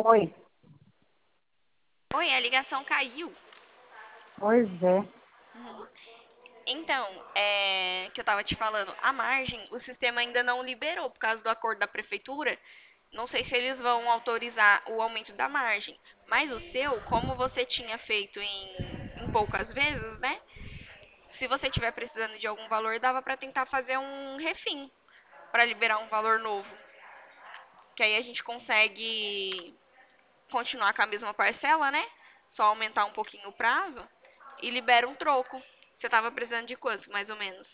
Oi, Oi, a ligação caiu. pois é. Então, que eu tava te falando, a margem, o sistema ainda não liberou por causa do acordo da prefeitura. Não sei se eles vão autorizar o aumento da margem. Mas o seu, como você tinha feito em poucas vezes, né? Se você tiver precisando de algum valor, dava pra tentar fazer um refim pra liberar um valor novo. Que aí a gente consegue continuar com a mesma parcela, né? Só aumentar um pouquinho o prazo e libera um troco. Você tava precisando de quanto, mais ou menos?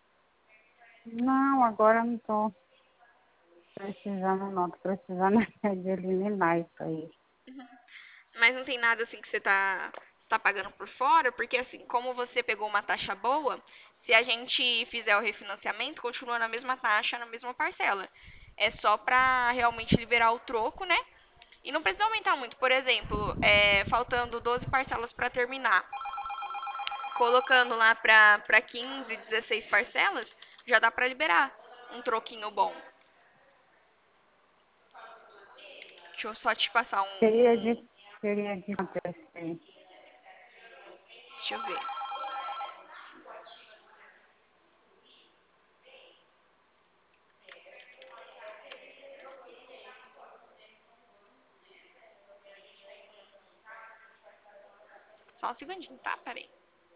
Não, agora eu não estou precisando, não. Estou precisando é de eliminar isso aí. Mas não tem nada assim que tá pagando por fora, porque assim, como você pegou uma taxa boa, se a gente fizer o refinanciamento, continua na mesma taxa, na mesma parcela. É só pra realmente liberar o troco, né? E não precisa aumentar muito. Por exemplo, faltando 12 parcelas pra terminar, colocando lá pra 15, 16 parcelas, já dá pra liberar um troquinho bom. Deixa eu só te passar Seria de, um. seria de acontecer. Deixa eu ver. Só um segundinho, tá? Peraí.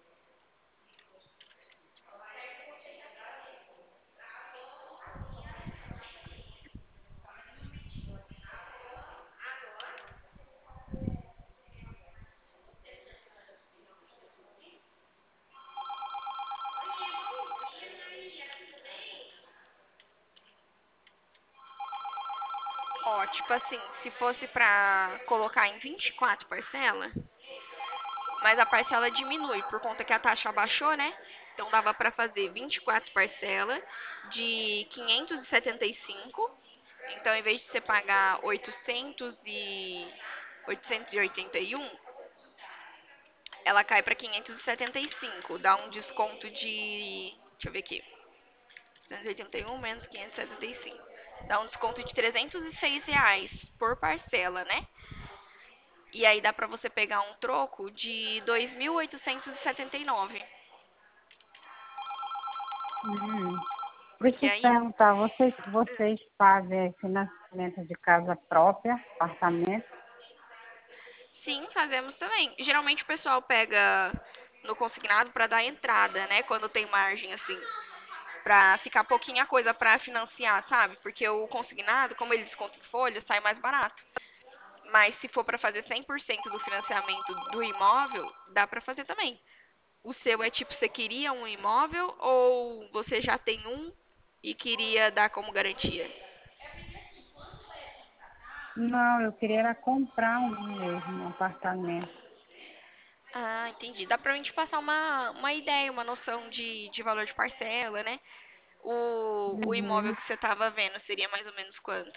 Ó, tipo assim, se fosse pra colocar em 24 parcelas, mas a parcela diminui por conta que a taxa abaixou, né? Então dava pra fazer 24 parcelas de 575. Então, em vez de você pagar 881, ela cai pra 575, dá um desconto de, deixa eu ver aqui, 281 menos 575. Dá um desconto de R$ 306 por parcela, né? E aí dá pra você pegar um troco de 2.879. Hum. Deixa Que eu te aí, perguntar, vocês fazem financiamento de casa própria, apartamento? sim, fazemos também. Geralmente o pessoal pega no consignado pra dar entrada, né? Quando tem margem assim, pra ficar pouquinha coisa pra financiar, sabe? Porque o consignado, como ele desconta em folha, sai mais barato. Mas se for pra fazer 100% do financiamento do imóvel, dá pra fazer também. O seu é tipo, você queria um imóvel ou você já tem um e queria dar como garantia? Não, eu queria era comprar um mesmo, um apartamento. Ah, entendi. Dá pra gente passar uma ideia, uma noção de valor de parcela, né? O imóvel Uhum. que você tava vendo seria mais ou menos quanto?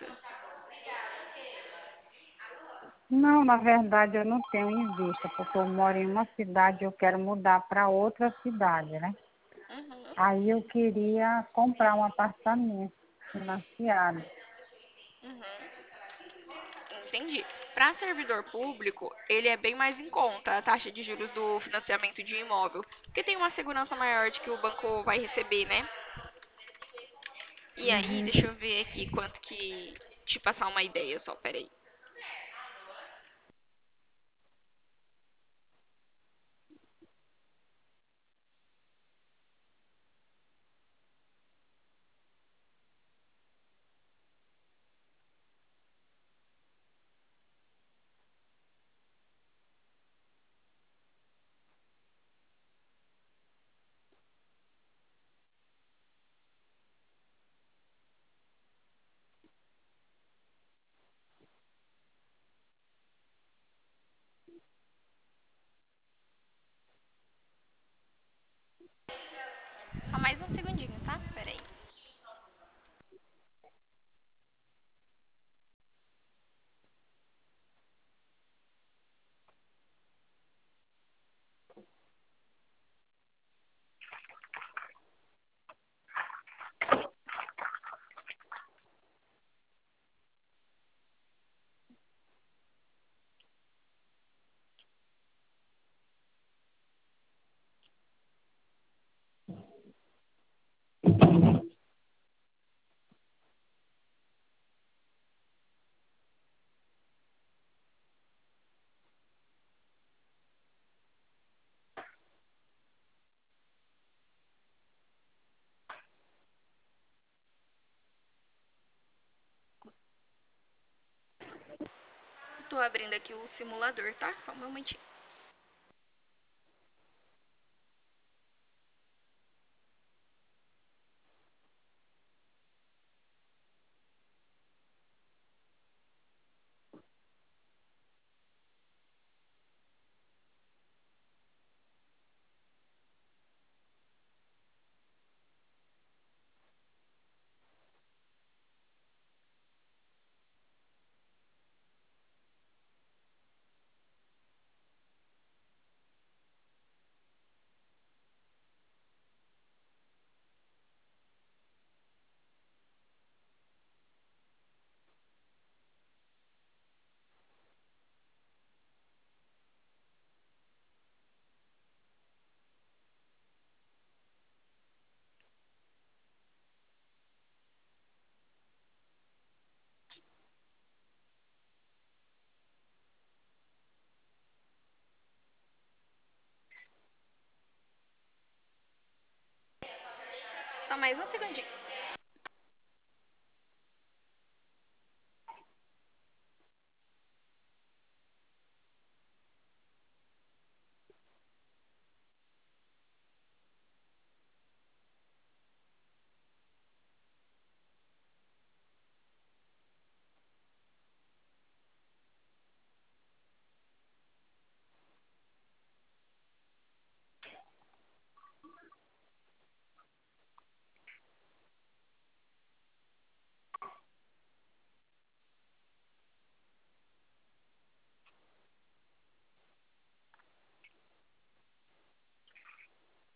Não, na verdade eu não tenho em vista, porque eu moro em uma cidade e eu quero mudar para outra cidade, né? Uhum, Aí eu queria comprar um apartamento financiado. uhum. Entendi. Para servidor público, ele é bem mais em conta a taxa de juros do financiamento de um imóvel, porque tem uma segurança maior de que o banco vai receber, né? E aí, Uhum. deixa eu ver aqui quanto que te passar uma ideia só, peraí. tô abrindo aqui o simulador, tá? Só um momentinho. Só mais um segundinho.